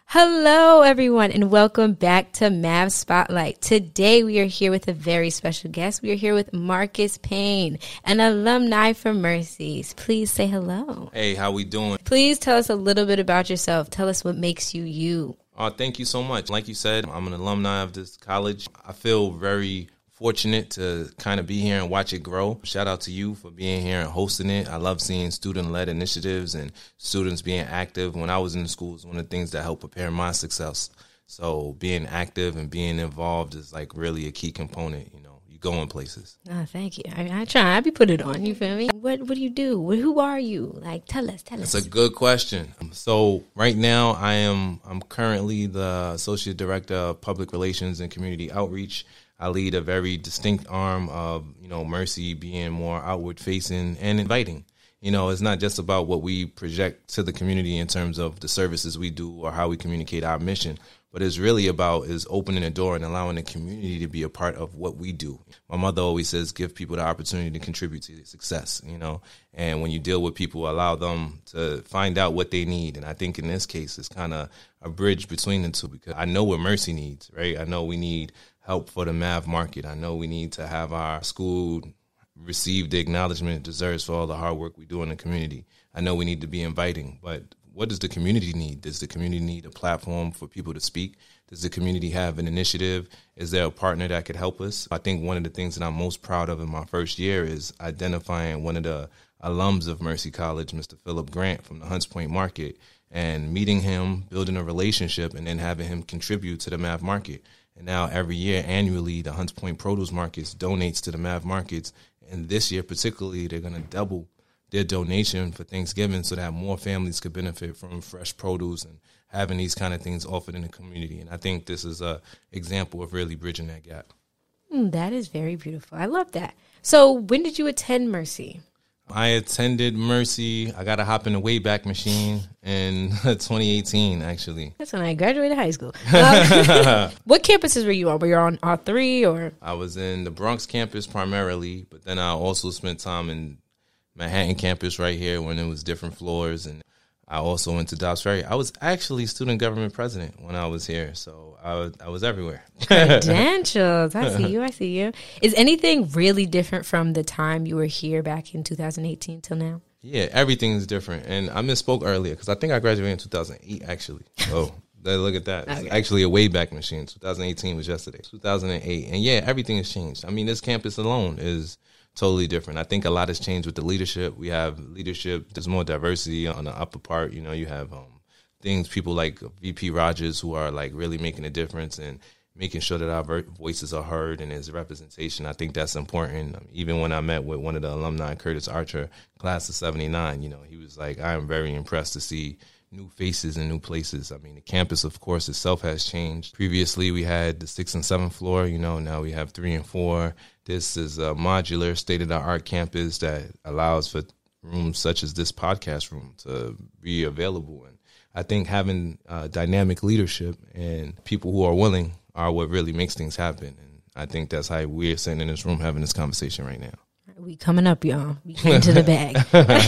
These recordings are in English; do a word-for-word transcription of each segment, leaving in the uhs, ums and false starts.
Hello, everyone, and welcome back to Mav Spotlight. Today, we are here with a very special guest. We are here with Marcus Payne, an alumni from Mercy's. Please say hello. Hey, how we doing? Please tell us a little bit about yourself. Tell us what makes you you. Uh, thank you so much. Like you said, I'm an alumni of this college. I feel very fortunate to kind of be here and watch it grow. Shout out to you for being here and hosting it. I love seeing student-led initiatives and students being active. When I was in the school, it's one of the things that helped prepare my success. So being active and being involved is like really a key component. You know, you go in places. Oh, thank you. I, I try. I be put it on. You feel me? What What do you do? Who are you? Like, tell us. Tell us. That's a good question. So right now, I am I'm currently the associate director of public relations and community outreach. I lead a very distinct arm of, you know, Mercy being more outward facing and inviting. You know, it's not just about what we project to the community in terms of the services we do or how we communicate our mission, but it's really about is opening the door and allowing the community to be a part of what we do. My mother always says, give people the opportunity to contribute to success, you know, and when you deal with people, allow them to find out what they need. And I think in this case, it's kind of a bridge between the two, because I know what Mercy needs, right? I know we need help for the Mav market. I know we need to have our school receive the acknowledgement it deserves for all the hard work we do in the community. I know we need to be inviting, but what does the community need? Does the community need a platform for people to speak? Does the community have an initiative? Is there a partner that could help us? I think one of the things that I'm most proud of in my first year is identifying one of the alums of Mercy College, Mister Philip Grant from the Hunts Point Market, and meeting him, building a relationship, and then having him contribute to the Mav market. And now every year, annually, the Hunts Point Produce Markets donates to the Mav markets. And this year particularly, they're going to double their donation for Thanksgiving so that more families could benefit from fresh produce and having these kind of things offered in the community. And I think this is a example of really bridging that gap. Mm, that is very beautiful. I love that. So when did you attend Mercy? I attended Mercy. I got to hop in the Wayback Machine in twenty eighteen, actually. That's when I graduated high school. Um, what campuses were you on? Were you on all three? Or I was in the Bronx campus primarily, but then I also spent time in Manhattan campus right here when it was different floors. And I also went to Dobbs Ferry. I was actually student government president when I was here, so I was, I was everywhere. Credentials. I see you. I see you. Is anything really different from the time you were here back in two thousand eighteen till now? Yeah, everything is different. And I misspoke earlier because I think I graduated in two thousand eight, actually. Oh, look at that. It's okay. Actually a Wayback Machine. twenty eighteen was yesterday. two thousand eight. And yeah, everything has changed. I mean, this campus alone is totally different. I think a lot has changed with the leadership. We have leadership. There's more diversity on the upper part. You know, you have um, things, people like V P Rogers who are like really making a difference and making sure that our voices are heard and there's representation. I think that's important. Um, even when I met with one of the alumni, Curtis Archer, class of seventy-nine, you know, he was like, I am very impressed to see new faces and new places. I mean, the campus, of course, itself has changed. Previously, we had the sixth and seventh floor. You know, now we have three and four. This is a modular, state-of-the-art campus that allows for rooms such as this podcast room to be available. And I think having uh, dynamic leadership and people who are willing are what really makes things happen. And I think that's how we're sitting in this room having this conversation right now. We coming up, y'all. We into the bag.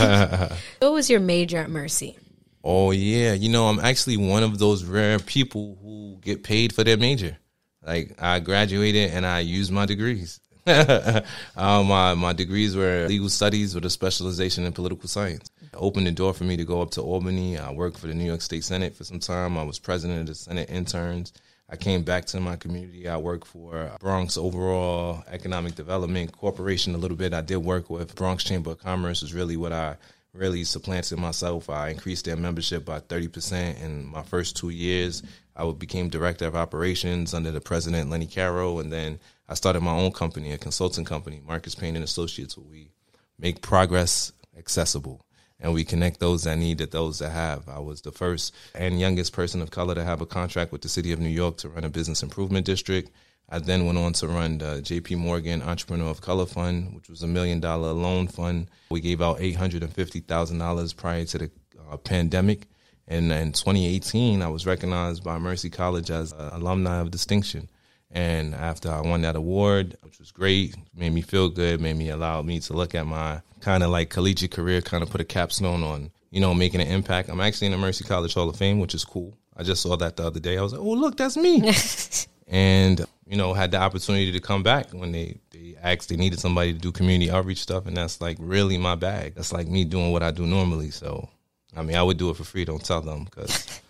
What was your major at Mercy? Oh, yeah. You know, I'm actually one of those rare people who get paid for their major. Like, I graduated and I used my degrees. uh, my, my degrees were legal studies with a specialization in political science. It opened the door for me to go up to Albany. I worked for the New York State Senate for some time. I was president of the Senate interns. I came back to my community. I worked for Bronx Overall Economic Development Corporation a little bit. I did work with Bronx Chamber of Commerce is really what I really supplanted myself. I increased their membership by thirty percent in my first two years. I became director of operations under the president, Lenny Caro, and then I started my own company, a consulting company, Marcus Payne and Associates, where we make progress accessible. And we connect those that need to those that have. I was the first and youngest person of color to have a contract with the city of New York to run a business improvement district. I then went on to run the J P Morgan Entrepreneur of Color Fund, which was a million dollar loan fund. We gave out eight hundred fifty thousand dollars prior to the uh, pandemic. And in twenty eighteen, I was recognized by Mercy College as an alumni of distinction. And after I won that award, which was great, made me feel good, made me allow me to look at my kind of like collegiate career, kind of put a capstone on you know, making an impact. I'm actually in the Mercy College Hall of Fame, which is cool. I just saw that the other day. I was like, oh, look, that's me. And, you know, had the opportunity to come back when they, they asked, they needed somebody to do community outreach stuff. And that's like really my bag. That's like me doing what I do normally. So, I mean, I would do it for free. Don't tell them because.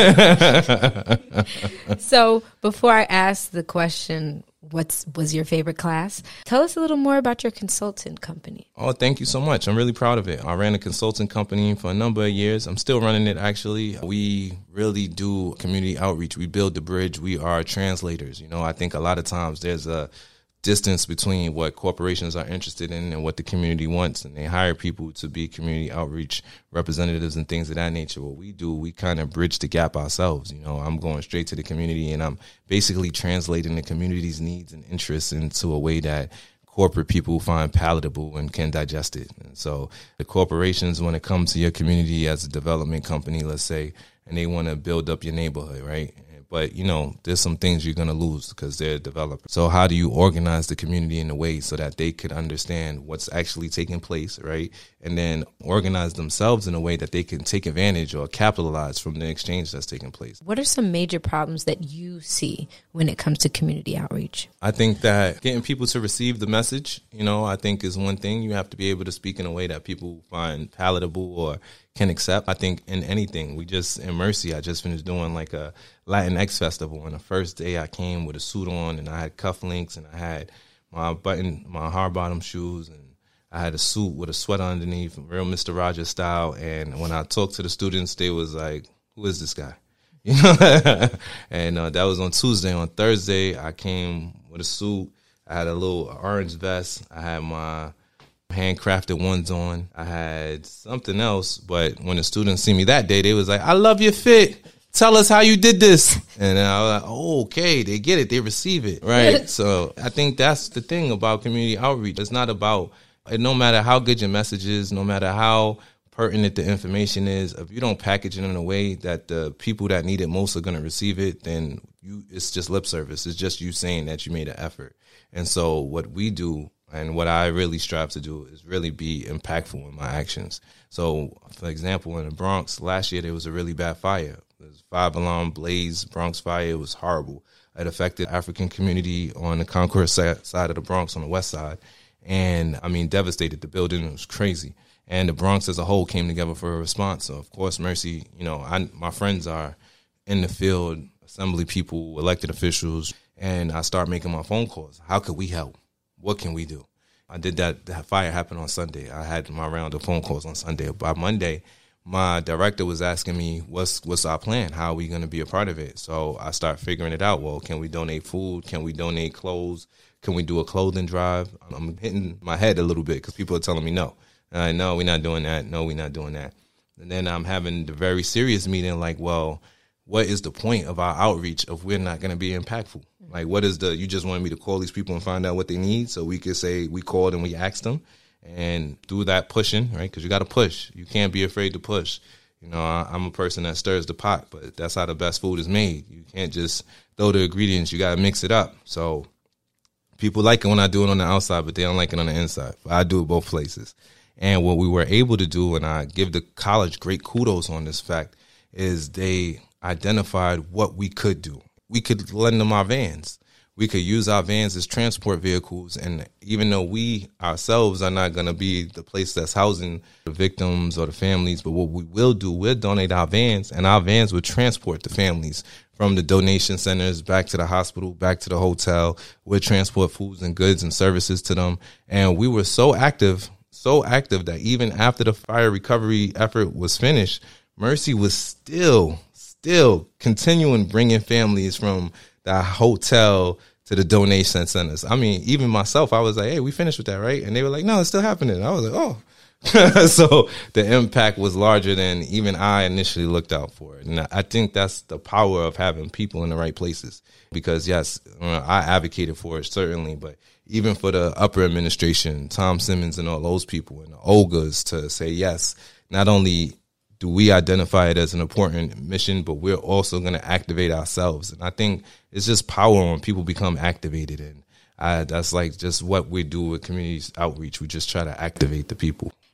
So before I ask the question, what's was your favorite class? Tell us a little more about your consultant company. Oh, thank you so much. I'm really proud of it. I ran a consulting company for a number of years. I'm still running it, actually. We really do community outreach. We build the bridge. We are translators. You know, I think a lot of times there's a distance between what corporations are interested in and what the community wants, and they hire people to be community outreach representatives and things of that nature. What we do, we kind of bridge the gap ourselves. You know, I'm going straight to the community, and I'm basically translating the community's needs and interests into a way that corporate people find palatable and can digest it. And so the corporations, when it comes to your community as a development company, let's say, and they want to build up your neighborhood, right? But, you know, there's some things you're going to lose because they're developers. So how do you organize the community in a way so that they could understand what's actually taking place, right? And then organize themselves in a way that they can take advantage or capitalize from the exchange that's taking place. What are some major problems that you see when it comes to community outreach? I think that getting people to receive the message, you know, I think is one thing. You have to be able to speak in a way that people find palatable or can accept. I think in anything, we just, in Mercy, I just finished doing like a Latin X festival. And the first day I came with a suit on and I had cufflinks and I had my button, my hard bottom shoes, and I had a suit with a sweater underneath, real Mister Rogers style. And when I talked to the students, they was like, who is this guy? You know, and uh, that was on Tuesday. On Thursday, I came with a suit. I had a little orange vest. I had my handcrafted ones on. I had something else, but when the students see me that day, they was like, I love your fit. Tell us how you did this. And I was like, oh, okay, they get it. They receive it. Right. So I think that's the thing about community outreach. It's not about, no matter how good your message is, no matter how pertinent the information is, if you don't package it in a way that the people that need it most are going to receive it, then you it's just lip service. It's just you saying that you made an effort. And so what we do, and what I really strive to do, is really be impactful in my actions. So, for example, in the Bronx, last year there was a really bad fire. It was a five-alarm blaze, Bronx fire. It was horrible. It affected the African community on the Concourse side of the Bronx, on the west side. And, I mean, devastated. The building was crazy. And the Bronx as a whole came together for a response. So, of course, Mercy, you know, I, my friends are in the field, assembly people, elected officials, and I start making my phone calls. How could we help? What can we do? I did that. That fire happened on Sunday. I had my round of phone calls on Sunday. By Monday, my director was asking me, what's what's our plan? How are we going to be a part of it? So I start figuring it out. Well, can we donate food? Can we donate clothes? Can we do a clothing drive? I'm hitting my head a little bit because people are telling me no. And I know we're not doing that. No, we're not doing that. And then I'm having the very serious meeting like, well, what is the point of our outreach if we're not going to be impactful? Like, what is the, you just wanted me to call these people and find out what they need so we could say we called and we asked them, and through that pushing, right? Because you got to push. You can't be afraid to push. You know, I, I'm a person that stirs the pot, but that's how the best food is made. You can't just throw the ingredients. You got to mix it up. So people like it when I do it on the outside, but they don't like it on the inside. But I do it both places. And what we were able to do, and I give the college great kudos on this fact, is they identified what we could do. We could lend them our vans. We could use our vans as transport vehicles. And even though we ourselves are not going to be the place that's housing the victims or the families, but what we will do, we'll donate our vans, and our vans will transport the families from the donation centers back to the hospital, back to the hotel. We'll transport foods and goods and services to them. And we were so active, so active that even after the fire recovery effort was finished, Mercy was still Still continuing bringing families from the hotel to the donation centers. I mean, even myself, I was like, hey, we finished with that, right? And they were like, no, it's still happening. I was like, oh. So the impact was larger than even I initially looked out for it. And I think that's the power of having people in the right places. Because, yes, I advocated for it, certainly, but even for the upper administration, Tom Simmons and all those people and the Olgas to say, yes, not only do we identify it as an important mission, but we're also going to activate ourselves. And I think it's just power when people become activated. And I, that's like just what we do with community outreach. We just try to activate the people.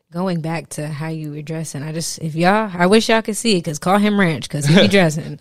Going back to how you were dressing, I just, if y'all, I wish y'all could see it, because call him Ranch, because he be dressing.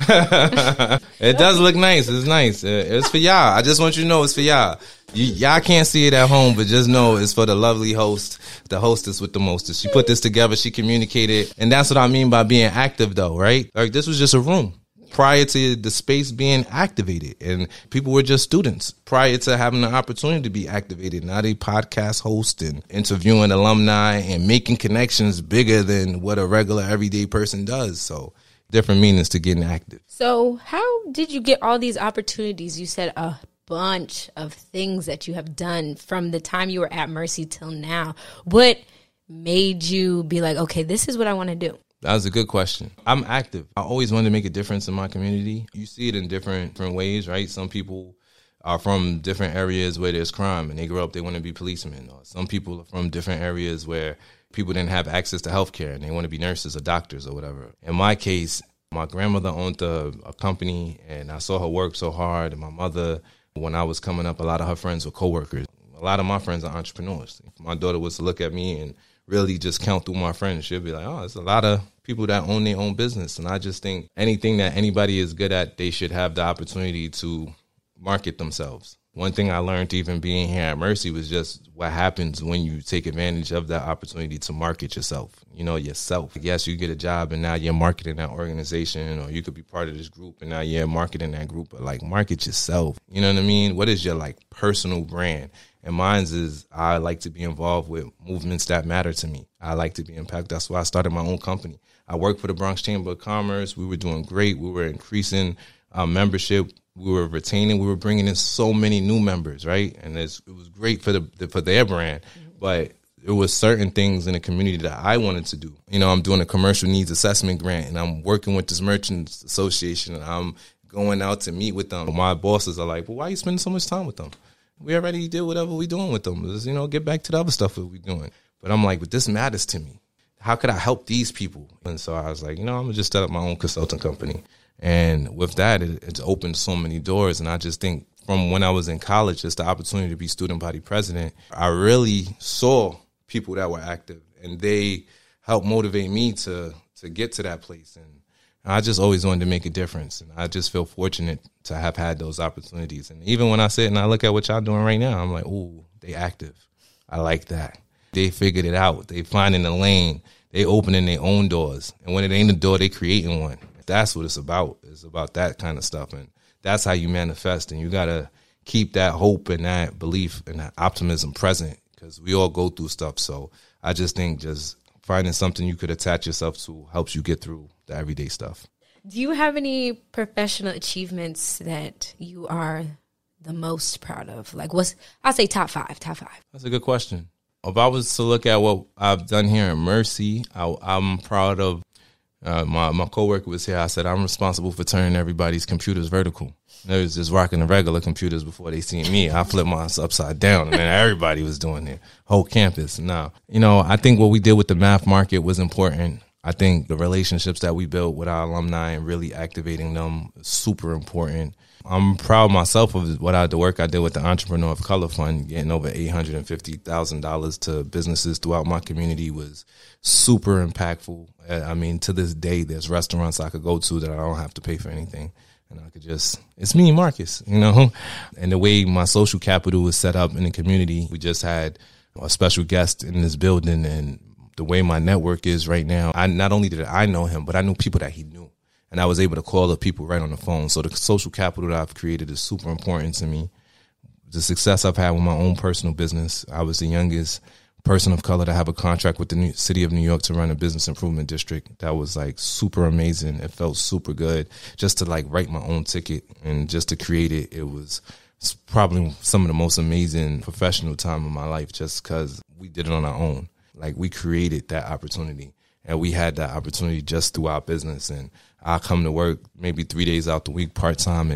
It does look nice. It's nice. It's for y'all. I just want you to know it's for y'all. You, y'all can't see it at home, but just know it's for the lovely host, the hostess with the mostest. She put this together. She communicated. And that's what I mean by being active, though, right? Like, this was just a room prior to the space being activated, and people were just students prior to having the opportunity to be activated. Now they podcast host and interviewing alumni and making connections bigger than what a regular everyday person does. So different meanings to getting active. So how did you get all these opportunities? You said a bunch of things that you have done from the time you were at Mercy till now. What made you be like, okay, this is what I want to do? That was a good question. I'm active. I always wanted to make a difference in my community. You see it in different, different ways, right? Some people are from different areas where there's crime and they grow up, they want to be policemen. Or some people are from different areas where people didn't have access to health care and they want to be nurses or doctors or whatever. In my case, my grandmother owned a, a company and I saw her work so hard. And my mother, when I was coming up, a lot of her friends were coworkers. A lot of my friends are entrepreneurs. If my daughter was to look at me and really just count through my friends, she'll be like, oh, there's a lot of people that own their own business. And I just think anything that anybody is good at, they should have the opportunity to market themselves. One thing I learned even being here at Mercy was just what happens when you take advantage of that opportunity to market yourself, you know, yourself. Yes, you get a job and now you're marketing that organization, or you could be part of this group and now you're marketing that group, but like market yourself. You know what I mean? What is your like personal brand? And mine's is I like to be involved with movements that matter to me. I like to be impacted. That's why I started my own company. I worked for the Bronx Chamber of Commerce. We were doing great. We were increasing our membership. We were retaining. We were bringing in so many new members, right? And it's, it was great for the for their brand. But there was certain things in the community that I wanted to do. You know, I'm doing a commercial needs assessment grant, and I'm working with this Merchants Association, and I'm going out to meet with them. My bosses are like, well, why are you spending so much time with them? We already did whatever we're doing with them. Just, you know, get back to the other stuff that we're doing. But I'm like, but this matters to me. How could I help these people? And so I was like, you know, I'm going to just set up my own consulting company. And with that, it, it's opened so many doors. And I just think from when I was in college, just the opportunity to be student body president, I really saw people that were active. And they helped motivate me to to get to that place. And I just always wanted to make a difference. And I just feel fortunate to have had those opportunities. And even when I sit and I look at what y'all doing right now, I'm like, ooh, they active. I like that. They figured it out. They finding the lane. They opening their own doors. And when it ain't a door, they creating one. That's what it's about. It's about that kind of stuff. And that's how you manifest. And you got to keep that hope and that belief and that optimism present, because we all go through stuff. So I just think just finding something you could attach yourself to helps you get through the everyday stuff. Do you have any professional achievements that you are the most proud of? Like, what's, I'll say top five, top five. That's a good question. If I was to look at what I've done here at Mercy, I, I'm proud of uh, my, my coworker was here. I said, I'm responsible for turning everybody's computers vertical. They was just rocking the regular computers before they seen me. I flipped mine upside down, and then everybody was doing it. Whole campus. Now, you know, I think what we did with the math market was important. I think the relationships that we built with our alumni and really activating them is super important. I'm proud myself of what I, the work I did with the Entrepreneur of Color Fund, getting over eight hundred fifty thousand dollars to businesses throughout my community was super impactful. I mean, to this day, there's restaurants I could go to that I don't have to pay for anything. And I could just, it's me and Marcus, you know. And the way my social capital was set up in the community, we just had a special guest in this building. And the way my network is right now, I not only did I know him, but I knew people that he knew. And I was able to call the people right on the phone. So the social capital that I've created is super important to me. The success I've had with my own personal business, I was the youngest person of color to have a contract with the New city of New York to run a business improvement district. That was like super amazing. It felt super good just to like write my own ticket and just to create it. It was probably some of the most amazing professional time of my life just because we did it on our own. Like we created that opportunity and we had that opportunity just through our business. And I come to work maybe three days out the week part time and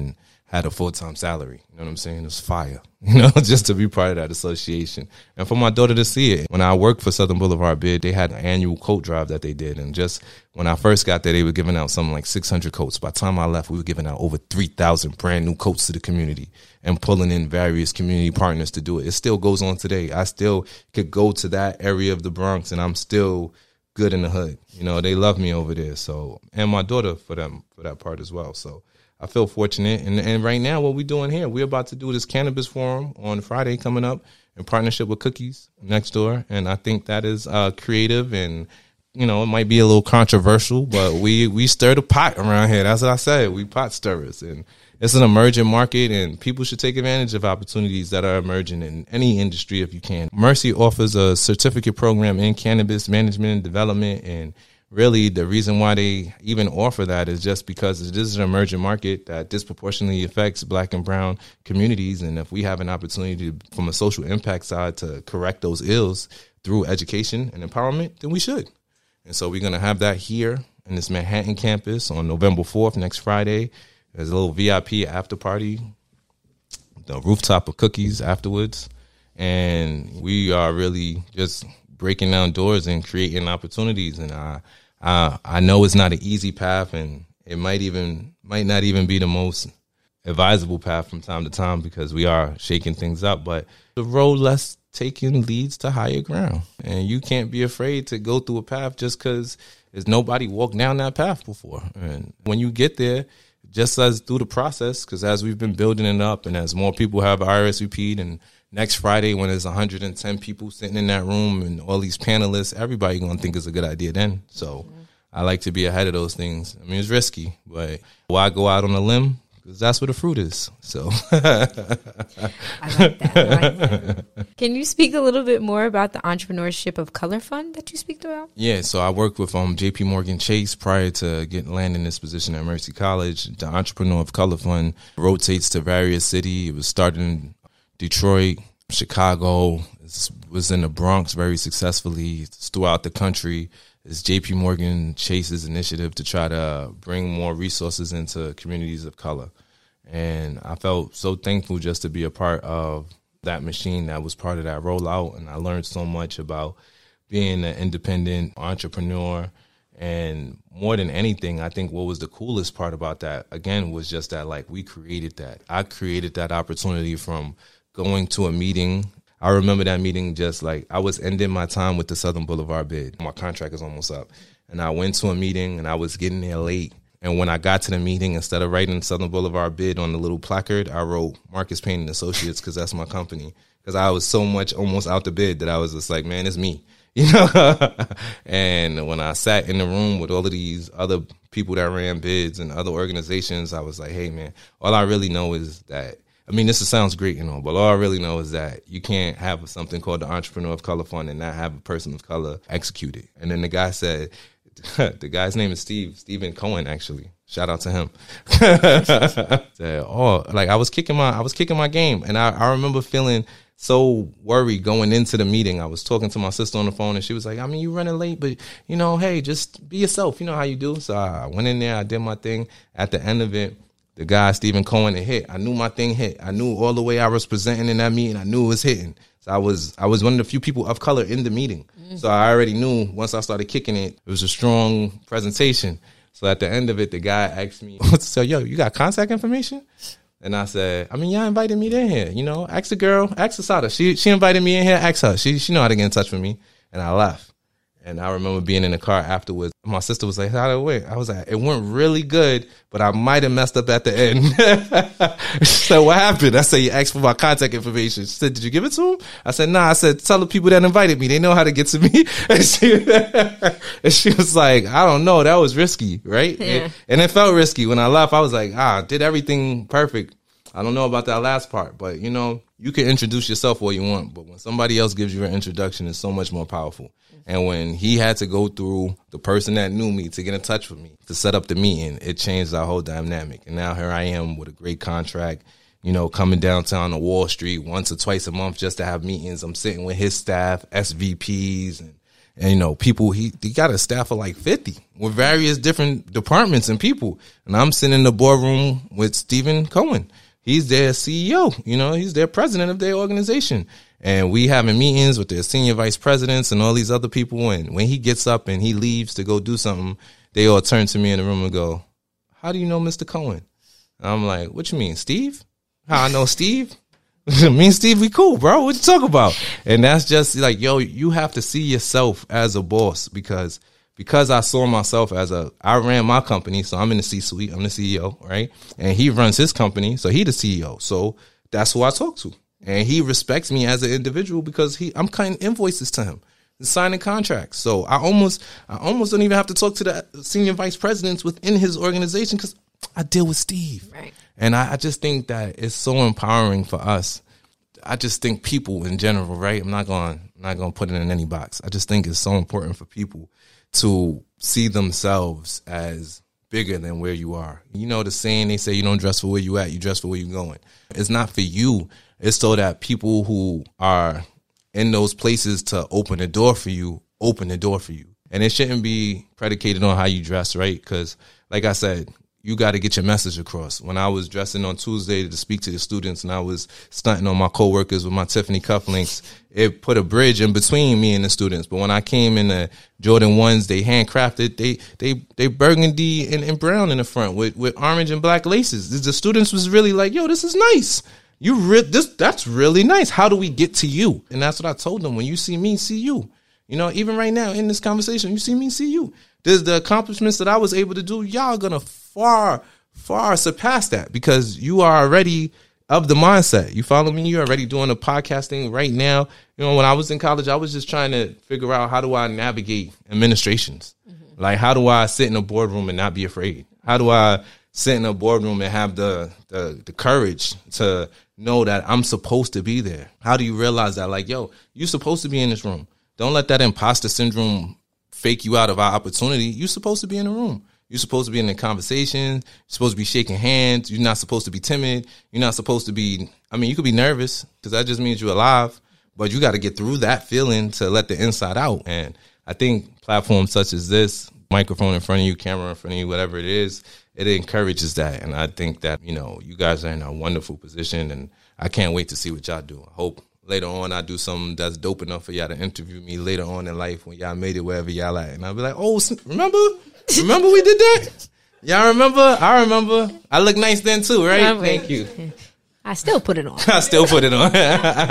had a full-time salary. You know what I'm saying? It's fire, you know, just to be part of that association. And for my daughter to see it. When I worked for Southern Boulevard Bid, they had an annual coat drive that they did. And just when I first got there, they were giving out something like six hundred coats. By the time I left, we were giving out over three thousand brand new coats to the community and pulling in various community partners to do it. It still goes on today. I still could go to that area of the Bronx and I'm still good in the hood. You know, they love me over there. So, and my daughter for them, for that part as well. So I feel fortunate. And, and right now, what we're doing here, we're about to do this cannabis forum on Friday coming up in partnership with Cookies Next Door. And I think that is uh, creative and, you know, it might be a little controversial, but we, we stir the pot around here. That's what I said. We pot stirrers. And it's an emerging market and people should take advantage of opportunities that are emerging in any industry if you can. Mercy offers a certificate program in cannabis management and development, and really, the reason why they even offer that is just because this is an emerging market that disproportionately affects Black and brown communities. And if we have an opportunity to, from a social impact side to correct those ills through education and empowerment, then we should. And so we're going to have that here in this Manhattan campus on November fourth, next Friday. There's a little V I P after party, the rooftop of Cookies afterwards. And we are really just breaking down doors and creating opportunities. And I, I, I know it's not an easy path, and it might even might not even be the most advisable path from time to time because we are shaking things up. But the road less taken leads to higher ground, and you can't be afraid to go through a path just because there's nobody walked down that path before. And when you get there, just as through the process, because as we've been building it up, and as more people have R S V P'd, and next Friday, when there's one hundred ten people sitting in that room and all these panelists, everybody going to think it's a good idea then. So mm-hmm. I like to be ahead of those things. I mean, it's risky, but why go out on a limb? Because that's where the fruit is. So I like that. I like that. Can you speak a little bit more about the Entrepreneurship of Color Fund that you speak about? Yeah, so I worked with um, J P Morgan Chase prior to getting land in this position at Mercy College. The Entrepreneur of Color Fund rotates to various cities. It was started in Detroit, Chicago, was in the Bronx very successfully. It's throughout the country. It's J P Morgan Chase's initiative to try to bring more resources into communities of color. And I felt so thankful just to be a part of that machine that was part of that rollout. And I learned so much about being an independent entrepreneur. And more than anything, I think what was the coolest part about that, again, was just that, like, we created that. I created that opportunity from going to a meeting. I remember that meeting just like I was ending my time with the Southern Boulevard Bid. My contract is almost up. And I went to a meeting and I was getting there late. And when I got to the meeting, instead of writing Southern Boulevard Bid on the little placard, I wrote Marcus Payne and Associates because that's my company. Because I was so much almost out the bid that I was just like, man, it's me. You know? And when I sat in the room with all of these other people that ran bids and other organizations, I was like, hey, man, all I really know is that, I mean, this sounds great, you know, but all I really know is that you can't have something called the Entrepreneur of Color Fund and not have a person of color execute it. And then the guy said, the guy's name is Steve, Stephen Cohen, actually. Shout out to him. Said, oh, like I was kicking my, I was kicking my game. And I, I remember feeling so worried going into the meeting. I was talking to my sister on the phone and she was like, I mean, you running late, but you know, hey, just be yourself. You know how you do. So I went in there, I did my thing. At the end of it, the guy, Stephen Cohen, it hit. I knew my thing hit. I knew all the way I was presenting in that meeting. I knew it was hitting. So I was I was one of the few people of color in the meeting. Mm-hmm. So I already knew once I started kicking it, it was a strong presentation. So at the end of it, the guy asked me, so, yo, you got contact information? And I said, I mean, y'all invited me in here. You know, ask the girl, ask Asada. She she invited me in here, ask her. She, she know how to get in touch with me. And I left. And I remember being in the car afterwards. My sister was like, how'd it went? I was like, it went really good, but I might have messed up at the end. So what happened? I said, you asked for my contact information. She said, did you give it to him? I said, nah. I said, tell the people that invited me. They know how to get to me. And she, and she was like, I don't know. That was risky, right? Yeah. And, and it felt risky. When I left, I was like, ah, did everything perfect. I don't know about that last part, but, you know, you can introduce yourself all you want, but when somebody else gives you an introduction, it's so much more powerful. And when he had to go through the person that knew me to get in touch with me, to set up the meeting, it changed our whole dynamic. And now here I am with a great contract, you know, coming downtown to Wall Street once or twice a month just to have meetings. I'm sitting with his staff, S V Ps, and And, you know, people, he, he got a staff of like fifty with various different departments and people. And I'm sitting in the boardroom with Stephen Cohen. He's their C E O, you know, he's their president of their organization. And we having meetings with their senior vice presidents and all these other people. And when he gets up and he leaves to go do something, they all turn to me in the room and go, how do you know Mister Cohen? And I'm like, what you mean, Steve? How I know Steve? Me and Steve, we cool, bro. What you talk about? And that's just like, yo, you have to see yourself as a boss because because I saw myself as a, I ran my company, so I'm in the C-suite, I'm the C E O, right? And he runs his company, so he the C E O. So that's who I talk to. And he respects me as an individual because he, I'm cutting invoices to him and signing contracts. So I almost, I almost don't even have to talk to the senior vice presidents within his organization because I deal with Steve. Right. And I, I just think that it's so empowering for us. I just think people in general, right? I'm not going, I'm not going to put it in any box. I just think it's so important for people to see themselves as bigger than where you are. You know the saying, they say you don't dress for where you at, you dress for where you're going. It's not for you. It's so that people who are in those places to open the door for you, open the door for you. And it shouldn't be predicated on how you dress, right? Because like I said, you got to get your message across. When I was dressing on Tuesday to speak to the students and I was stunting on my coworkers with my Tiffany cufflinks, it put a bridge in between me and the students. But when I came in the Jordan ones, they handcrafted, they they they burgundy and, and brown in the front with, with orange and black laces. The students was really like, yo, this is nice. You re- this that's really nice. How do we get to you? And that's what I told them. When you see me, see you. You know, even right now in this conversation, you see me, see you. There's the accomplishments that I was able to do. Y'all gonna far, far surpass that because you are already of the mindset. You follow me? You're already doing the podcasting right now. You know, when I was in college, I was just trying to figure out how do I navigate administrations? Mm-hmm. Like, how do I sit in a boardroom and not be afraid? How do I sit in a boardroom and have the, the, the courage to know that I'm supposed to be there? How do you realize that? Like, yo, you're supposed to be in this room. Don't let that imposter syndrome fake you out of our opportunity. You're supposed to be in the room. You're supposed to be in the conversation. You're supposed to be shaking hands. You're not supposed to be timid. You're not supposed to be, I mean, you could be nervous because that just means you're alive, but you got to get through that feeling to let the inside out. And I think platforms such as this, microphone in front of you, camera in front of you, whatever it is, it encourages that. And I think that, you know, you guys are in a wonderful position and I can't wait to see what y'all do. I hope later on I do something that's dope enough for y'all to interview me later on in life when y'all made it wherever y'all at. And I'll be like, oh, remember? Remember we did that? Y'all remember? I remember. I look nice then too, right? Yeah, thank you. I still put it on. I still put it on.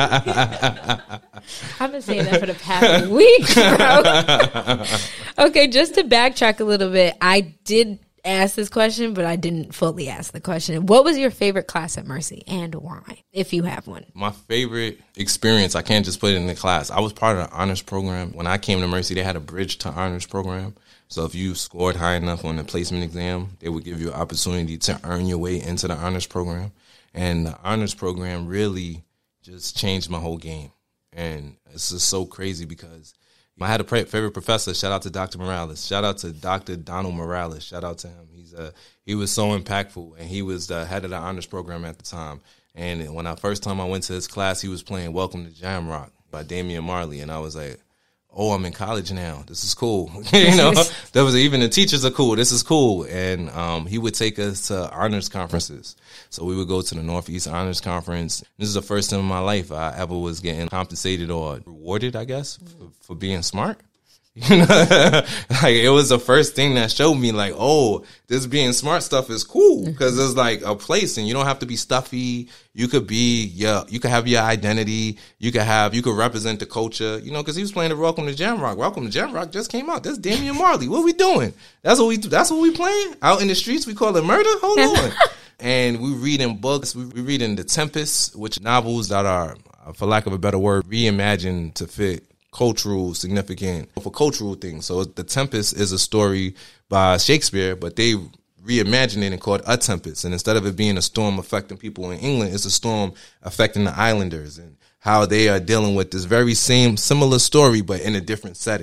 I've been saying that for the past week, bro. Okay, just to backtrack a little bit, I did ask this question, but I didn't fully ask the question. What was your favorite class at Mercy and why, if you have one? My favorite experience, I can't just put it in the class. I was part of the honors program. When I came to Mercy, they had a bridge to honors program. So if you scored high enough on the placement exam, they would give you an opportunity to earn your way into the honors program. And the honors program really just changed my whole game. And it's just so crazy because I had a favorite professor. Shout out to Doctor Morales. Shout out to Doctor Donald Morales. Shout out to him. He's a, he was so impactful, and he was the head of the honors program at the time. And when I first time I went to his class, he was playing Welcome to Jamrock by Damian Marley. And I was like, oh, I'm in college now. This is cool. you know, there was even the teachers are cool. This is cool. And um, he would take us to honors conferences. So we would go to the Northeast Honors Conference. This is the first time in my life I ever was getting compensated or rewarded, I guess, for, for being smart. You know, like it was the first thing that showed me like, oh, this being smart stuff is cool because it's like a place and you don't have to be stuffy. You could be, yeah, you could have your identity. You could have, you could represent the culture, you know, because he was playing the Welcome to Jamrock. Welcome to Jamrock just came out. That's Damian Marley. What are we doing? That's what we do. That's what we playing out in the streets. We call it murder. Hold on. And we reading books. We, we reading The Tempest, which novels that are, for lack of a better word, reimagined to fit cultural significant for cultural things. So The Tempest is a story by Shakespeare, but they reimagined it and called A Tempest. And instead of it being a storm affecting people in England, it's a storm affecting the islanders and how they are dealing with this very same similar story, but in a different setting.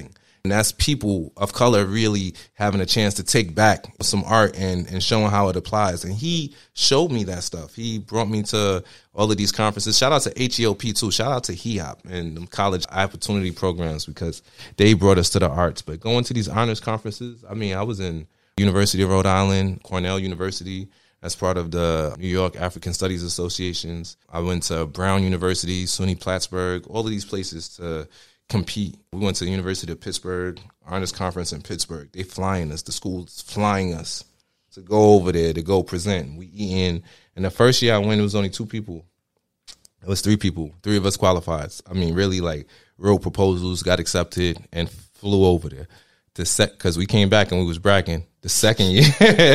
And that's people of color really having a chance to take back some art and, and showing how it applies. And he showed me that stuff. He brought me to all of these conferences. Shout out to H E O P too. Shout out to H E O P and the college opportunity programs, because they brought us to the arts. But going to these honors conferences, I mean, I was in University of Rhode Island, Cornell University, as part of the New York African Studies Associations. I went to Brown University, SUNY Plattsburgh, all of these places to compete. We went to the University of Pittsburgh, honors conference in Pittsburgh. They flying us, the school's flying us to go over there to go present. We eating. And the first year I went, it was only two people. It was three people. Three of us qualified. I mean, really, like, wrote proposals, got accepted, and flew over there. The sec, because we came back and we was bragging. The second year,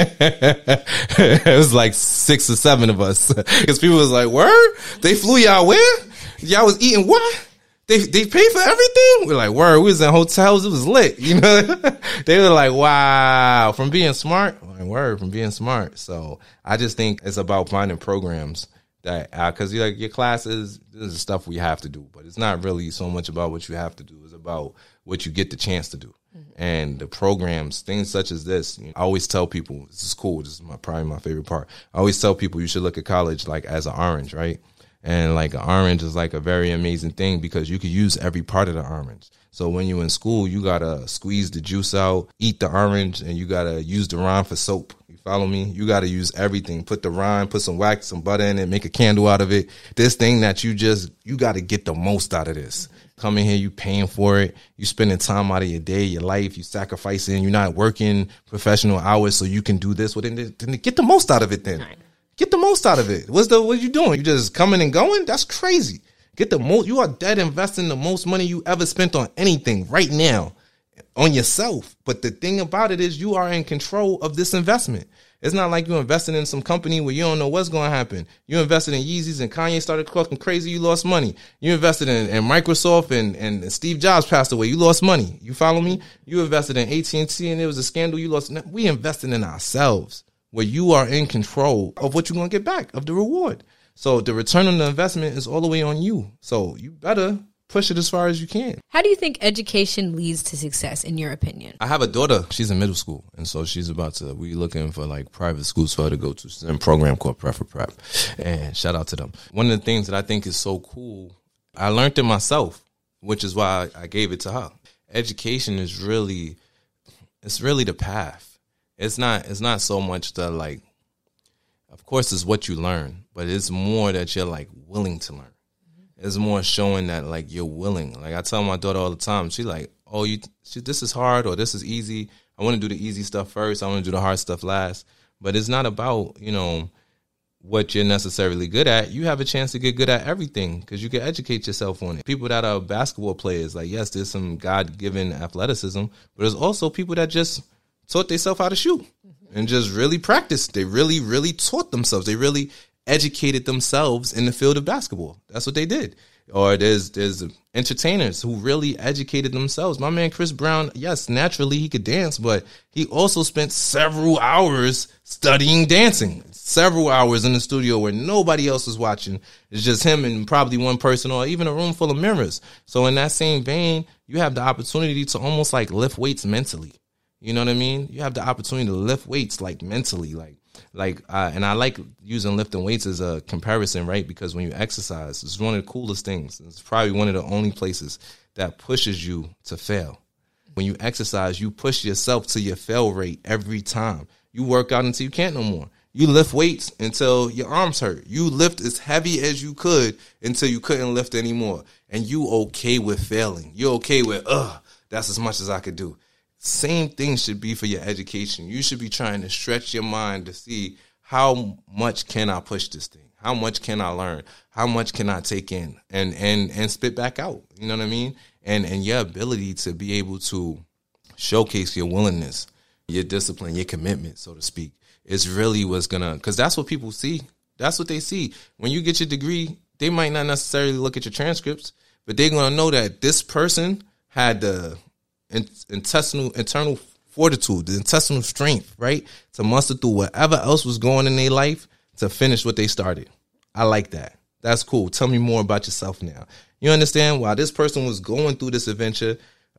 it was like six or seven of us. Because people was like, word? They flew y'all where? Y'all was eating what? They they paid for everything? We're like, word, we was in hotels, it was lit, you know? They were like, wow, from being smart? Like, word, from being smart. So I just think it's about finding programs that, because uh, like your classes, this is stuff we have to do, but it's not really so much about what you have to do. It's about what you get the chance to do. Mm-hmm. And the programs, things such as this, you know, I always tell people, this is cool, this is my probably my favorite part. I always tell people you should look at college like as an orange, right? And like an orange is like a very amazing thing because you could use every part of the orange. So when you're in school, you got to squeeze the juice out, eat the orange, and you got to use the rind for soap. You follow me? You got to use everything. Put the rind, put some wax, some butter in it, make a candle out of it. This thing that you just, you got to get the most out of this. Come in here, you paying for it. You spending time out of your day, your life. You sacrificing. You're not working professional hours so you can do this. Well, then, then get the most out of it then. Right. Get the most out of it. What's the, what are you doing? You just coming and going? That's crazy. Get the most. You are dead investing the most money you ever spent on anything right now on yourself. But the thing about it is you are in control of this investment. It's not like you invested in some company where you don't know what's going to happen. You invested in Yeezys and Kanye started talking crazy. You lost money. You invested in, in Microsoft and, and Steve Jobs passed away. You lost money. You follow me? You invested in A T and T and there was a scandal. You lost. We invested in ourselves, where you are in control of what you're going to get back, of the reward. So the return on the investment is all the way on you. So you better push it as far as you can. How do you think education leads to success, in your opinion? I have a daughter. She's in middle school. And so she's about to, we're looking for like private schools for her to go to. She's in a program called Prep for Prep. And shout out to them. One of the things that I think is so cool, I learned it myself, which is why I gave it to her. Education is really, it's really the path. It's not it's not so much the, like, of course it's what you learn, but it's more that you're like willing to learn. Mm-hmm. It's more showing that like you're willing. Like I tell my daughter all the time, she like, oh, you she, this is hard or this is easy. I want to do the easy stuff first. I want to do the hard stuff last. But it's not about, you know, what you're necessarily good at. You have a chance to get good at everything because you can educate yourself on it. People that are basketball players, like, yes, there's some God-given athleticism, but there's also people that just taught themselves how to shoot and just really practiced. They really, really taught themselves. They really educated themselves in the field of basketball. That's what they did. Or there's there's entertainers who really educated themselves. My man Chris Brown, yes, naturally he could dance, but he also spent several hours studying dancing. Several hours in the studio where nobody else is watching. It's just him and probably one person or even a room full of mirrors. So in that same vein, you have the opportunity to almost like lift weights mentally. You know what I mean? You have the opportunity to lift weights like mentally, like, like, uh, and I like using lifting weights as a comparison, right? Because when you exercise, it's one of the coolest things. It's probably one of the only places that pushes you to fail. When you exercise, you push yourself to your fail rate every time. You work out until you can't no more. You lift weights until your arms hurt. You lift as heavy as you could until you couldn't lift anymore. And you okay with failing. You're okay with, ugh, that's as much as I could do. Same thing should be for your education. You should be trying to stretch your mind to see how much can I push this thing? How much can I learn? How much can I take in and and and spit back out? You know what I mean? And and your ability to be able to showcase your willingness, your discipline, your commitment, so to speak, is really what's gonna, because that's what people see. That's what they see. When you get your degree, they might not necessarily look at your transcripts, but they're gonna know that this person had the intestinal, internal fortitude, the intestinal strength, right, to muster through whatever else was going in their life to finish what they started. I like that. That's cool. Tell me more about yourself now. You understand? While this person was going through this adventure,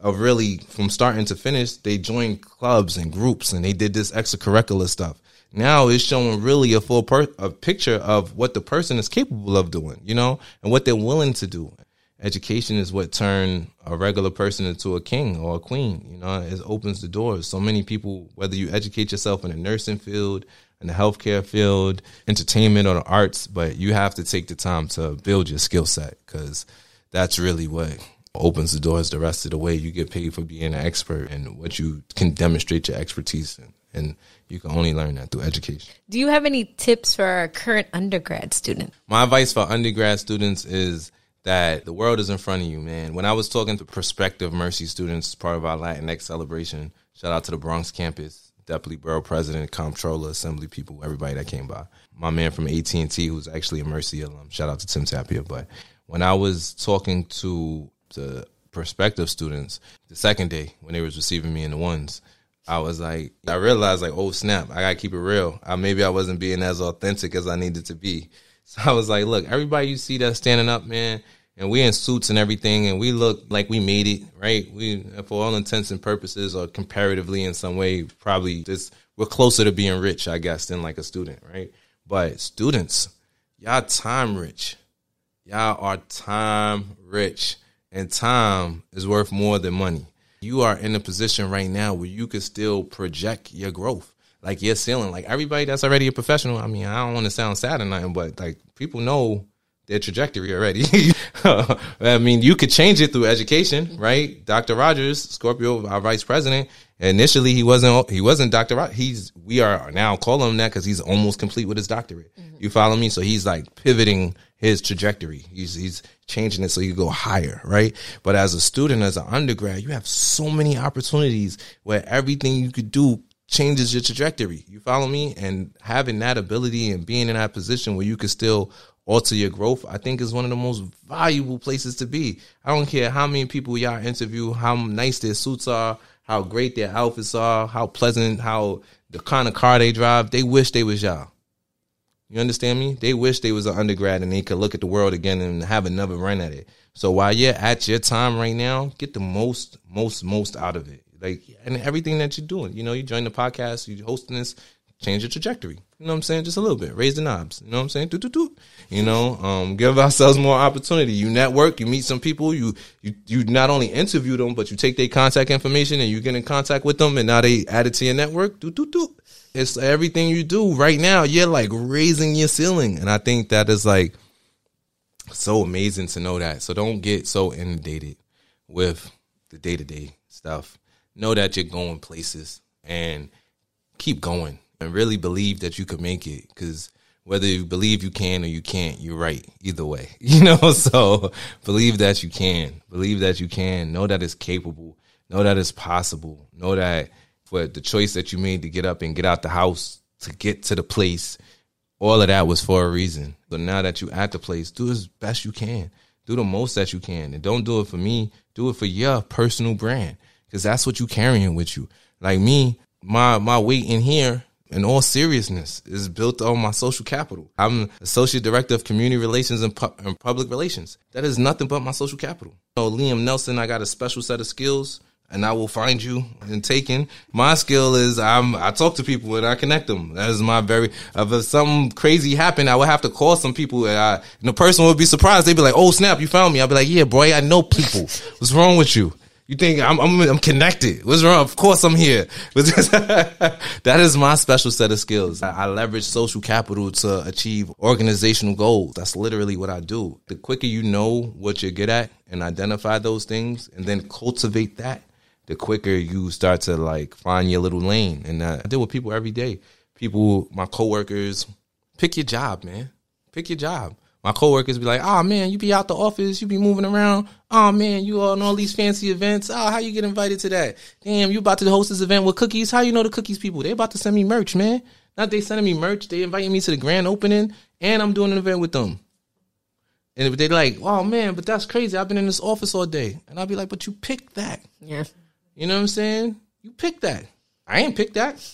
of really from starting to finish, they joined clubs and groups and they did this extracurricular stuff. Now it's showing really a full per- a picture of what the person is capable of doing, you know, and what they're willing to do. Education is what turned a regular person into a king or a queen. You know, it opens the doors. So many people, whether you educate yourself in the nursing field, in the healthcare field, entertainment, or the arts, but you have to take the time to build your skill set, because that's really what opens the doors the rest of the way. You get paid for being an expert and what you can demonstrate your expertise in. And you can only learn that through education. Do you have any tips for our current undergrad student? My advice for undergrad students is that the world is in front of you, man. When I was talking to prospective Mercy students, part of our Latinx celebration, shout out to the Bronx campus, Deputy Borough President, Comptroller, Assembly people, everybody that came by. My man from A T and T, who's actually a Mercy alum, shout out to Tim Tapia. But when I was talking to the prospective students, the second day when they was receiving me in the ones, I was like, I realized like, oh snap, I gotta keep it real. I, maybe I wasn't being as authentic as I needed to be. So I was like, look, everybody you see that's standing up, man, and we in suits and everything, and we look like we made it, right? We, for all intents and purposes, or comparatively in some way, probably just we're closer to being rich, I guess, than like a student, right? But students, y'all time rich. Y'all are time rich, and time is worth more than money. You are in a position right now where you can still project your growth, like your ceiling. Like everybody that's already a professional, I mean, I don't want to sound sad or nothing, but like people know their trajectory already. I mean, you could change it through education, right? Doctor Rogers, Scorpio, our vice president, initially he wasn't he wasn't Doctor Rogers. He's we are now calling him that because he's almost complete with his doctorate. Mm-hmm. You follow me? So he's like pivoting his trajectory. He's he's changing it so you go higher, right? But as a student, as an undergrad, you have so many opportunities where everything you could do changes your trajectory. You follow me? And having that ability and being in that position where you can still alter your growth, I think is one of the most valuable places to be. I don't care how many people y'all interview, how nice their suits are, how great their outfits are, how pleasant, how the kind of car they drive. They wish they was y'all. You understand me? They wish they was an undergrad and they could look at the world again and have another run at it. So while you're at your time right now, get the most, most, most out of it. Like, and everything that you're doing. You know, you join the podcast, you're hosting this, change your trajectory. You know what I'm saying? Just a little bit. Raise the knobs. You know what I'm saying? Do, do, do. You know, um, give ourselves more opportunity. You network, you meet some people, you, you, you not only interview them, but you take their contact information and you get in contact with them and now they add it to your network. Do, do, do. It's everything you do right now. You're like raising your ceiling. And I think that is like so amazing to know that. So don't get so inundated with the day-to-day stuff. Know that you're going places and keep going and really believe that you can make it, because whether you believe you can or you can't, you're right either way. You know, so believe that you can. Believe that you can. Know that it's capable. Know that it's possible. Know that for the choice that you made to get up and get out the house to get to the place, all of that was for a reason. So now that you're at the place, do as best you can. Do the most that you can. And don't do it for me. Do it for your personal brand, because that's what you're carrying with you. Like me, my my weight in here, in all seriousness, is built on my social capital. I'm Associate Director of Community Relations and, Pu- and Public Relations. That is nothing but my social capital. You know, Liam Nelson, I got a special set of skills, and I will find you and taken. My skill is I'm, I talk to people and I connect them. That is my very, if something crazy happened, I would have to call some people and, I, and the person would be surprised. They'd be like, oh snap, you found me. I'd be like, yeah, boy, I know people. What's wrong with you? You think I'm, I'm, I'm connected? What's wrong? Of course I'm here. That is my special set of skills. I, I leverage social capital to achieve organizational goals. That's literally what I do. The quicker you know what you're good at and identify those things and then cultivate that, the quicker you start to like find your little lane. And I deal with people every day. People, my coworkers, pick your job, man. Pick your job. My coworkers be like, oh, man, you be out the office, you be moving around. Oh, man, you on all these fancy events. Oh, how you get invited to that? Damn, you about to host this event with Cookies. How you know the Cookies people? They about to send me merch, man. Not they sending me merch. They inviting me to the grand opening, and I'm doing an event with them. And they're like, oh, man, but that's crazy. I've been in this office all day. And I'll be like, but you picked that. Yeah. You know what I'm saying? You picked that. I ain't picked that.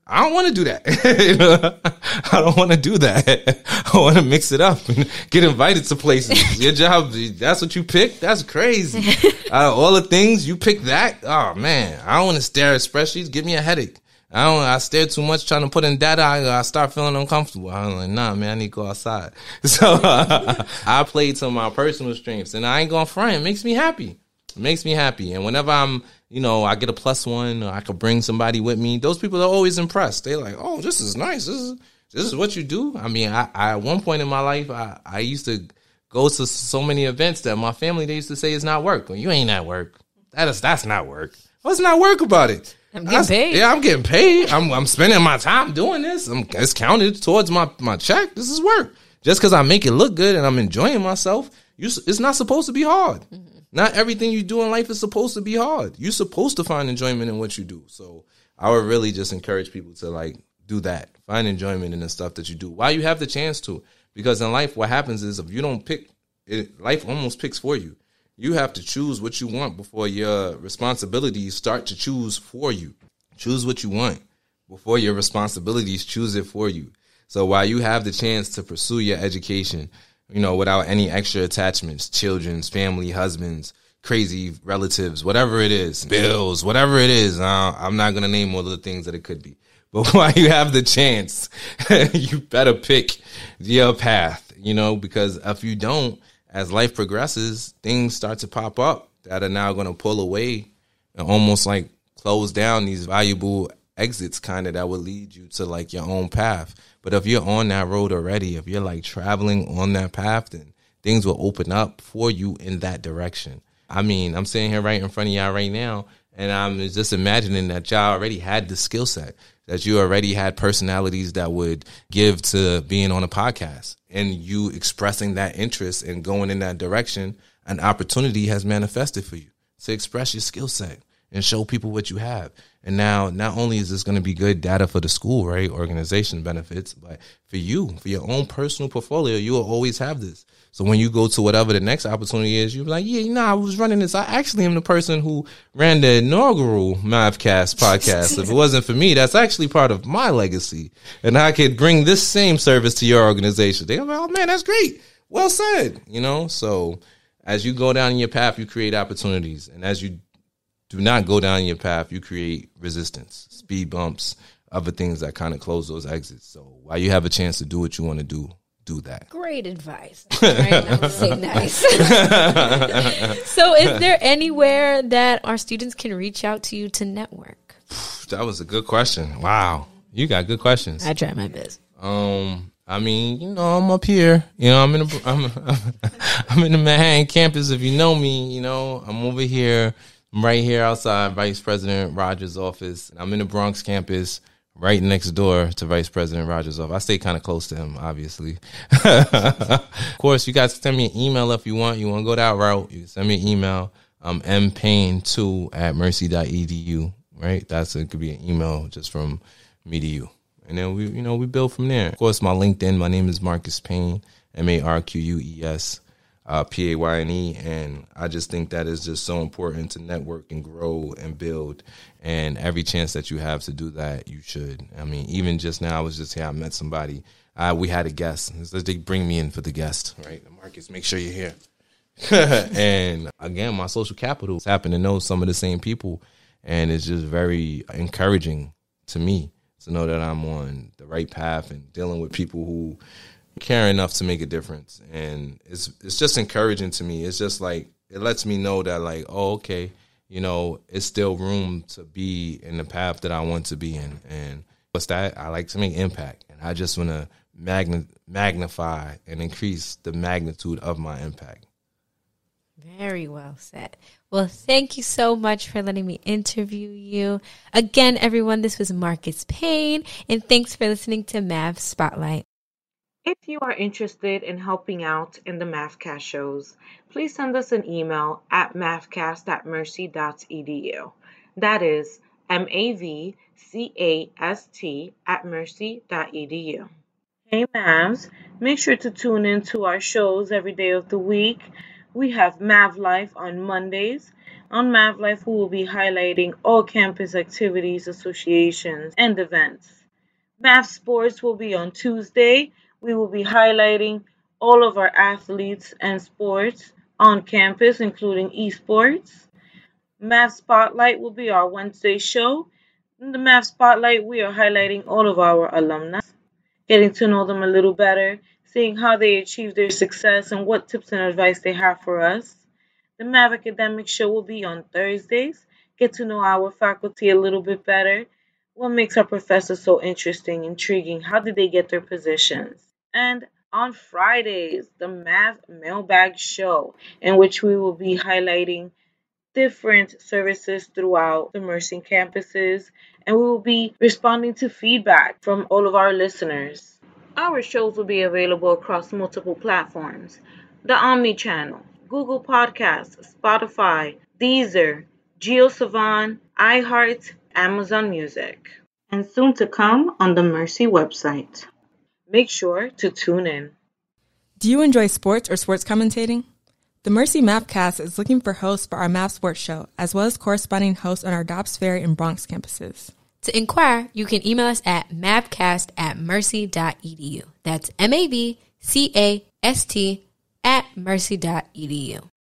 I don't want to do that. You know? I don't want to do that. I want to mix it up and get invited to places. Your job, that's what you pick? That's crazy. uh, all the things, you pick that? Oh, man. I don't want to stare at spreadsheets. Give me a headache. I don't. I stare too much trying to put in data. I, I start feeling uncomfortable. I'm like, nah, man, I need to go outside. So uh, I played to my personal strengths, and I ain't going to front. It makes me happy. It makes me happy. And whenever I'm, you know, I get a plus one, or I could bring somebody with me, those people are always impressed. They're like, oh, this is nice. This is this is what you do. I mean, I, I at one point in my life, I, I used to go to so many events that my family, they used to say it's not work. Well, you ain't at work. That is that's not work. What's not work about it? I'm getting paid. Yeah, I'm getting paid. I'm I'm spending my time doing this. I'm, it's counted towards my, my check. This is work. Just because I make it look good and I'm enjoying myself, you, it's not supposed to be hard. Mm-hmm. Not everything you do in life is supposed to be hard. You're supposed to find enjoyment in what you do. So I would really just encourage people to like do that. Find enjoyment in the stuff that you do while you have the chance to. Because in life, what happens is if you don't pick, it, life almost picks for you. You have to choose what you want before your responsibilities start to choose for you. Choose what you want before your responsibilities choose it for you. So while you have the chance to pursue your education, you know, without any extra attachments, children's, family, husbands, crazy relatives, whatever it is, bills, whatever it is, uh, I'm not going to name all of the things that it could be. But while you have the chance, you better pick your path, you know, because if you don't, as life progresses, things start to pop up that are now going to pull away and almost like close down these valuable exits kind of that will lead you to like your own path. But if you're on that road already, if you're like traveling on that path, then things will open up for you in that direction. I mean, I'm sitting here right in front of y'all right now, and I'm just imagining that y'all already had the skill set, that you already had personalities that would give to being on a podcast, and you expressing that interest and going in that direction, an opportunity has manifested for you to express your skill set and show people what you have. And now, not only is this going to be good data for the school, right, organization benefits, but for you, for your own personal portfolio, you will always have this. So when you go to whatever the next opportunity is, you'll be like, yeah, you know, I was running this. I actually am the person who ran the inaugural Mavcast podcast. If it wasn't for me, that's actually part of my legacy. And I could bring this same service to your organization. They're like, oh, man, that's great. Well said. You know, so as you go down your path, you create opportunities. And as you do not go down your path, you create resistance, speed bumps, other things that kind of close those exits. So while you have a chance to do what you want to do, do that. Great advice. Right now to say nice. So is there anywhere that our students can reach out to you to network? That was a good question. Wow. You got good questions. I try my best. Um, I mean, you know, I'm up here. You know, I'm in the I'm, I'm in the Manhattan campus. If you know me, you know, I'm over here. I'm right here outside Vice President Rogers' office. I'm in the Bronx campus, right next door to Vice President Rogers' office. I stay kind of close to him, obviously. Of course, you guys send me an email if you want. You want to go that route, you can send me an email. I'm m payne two at mercy dot e d u, right? That's it could be an email just from me to you. And then we, you know, we build from there. Of course, my LinkedIn, my name is Marcus Payne, M A R Q U E S. Uh, P A Y N E, and I just think that is just so important to network and grow and build, and every chance that you have to do that, you should. I mean, even just now, I was just here, I met somebody, uh, we had a guest, so they bring me in for the guest, right? Marcus, make sure you're here. And again, my social capital is happen to know some of the same people, and it's just very encouraging to me to know that I'm on the right path and dealing with people who care enough to make a difference. And it's it's just encouraging to me. It's just like, it lets me know that like, oh, okay, you know, it's still room to be in the path that I want to be in. And what's that? I like to make impact. And I just want to magn- magnify and increase the magnitude of my impact. Very well said. Well, thank you so much for letting me interview you. Again, everyone, this was Marcus Payne, and thanks for listening to Mav Spotlight. If you are interested in helping out in the Mavcast shows, please send us an email at mavcast at mercy dot e d u. That is M A V C A S T at mercy dot e d u. Hey Mavs, make sure to tune in to our shows every day of the week. We have Mav Life on Mondays. On Mav Life, we will be highlighting all campus activities, associations, and events. Math Sports will be on Tuesday. We will be highlighting all of our athletes and sports on campus, including esports. Math Spotlight will be our Wednesday show. In the Math Spotlight, we are highlighting all of our alumni, getting to know them a little better, seeing how they achieve their success and what tips and advice they have for us. The Math Academic Show will be on Thursdays. Get to know our faculty a little bit better. What makes our professors so interesting, intriguing? How did they get their positions? And on Fridays, the Math Mailbag Show, in which we will be highlighting different services throughout the Mercy campuses, and we will be responding to feedback from all of our listeners. Our shows will be available across multiple platforms: the Omni Channel, Google Podcasts, Spotify, Deezer, JioSaavn, iHeart, Amazon Music, and soon to come on the Mercy website. Make sure to tune in. Do you enjoy sports or sports commentating? The Mercy Mathcast is looking for hosts for our Math Sports Show, as well as corresponding hosts on our Dobbs Ferry and Bronx campuses. To inquire, you can email us at mavcast at mercy dot e d u. That's M A V C A S T at mercy dot e d u.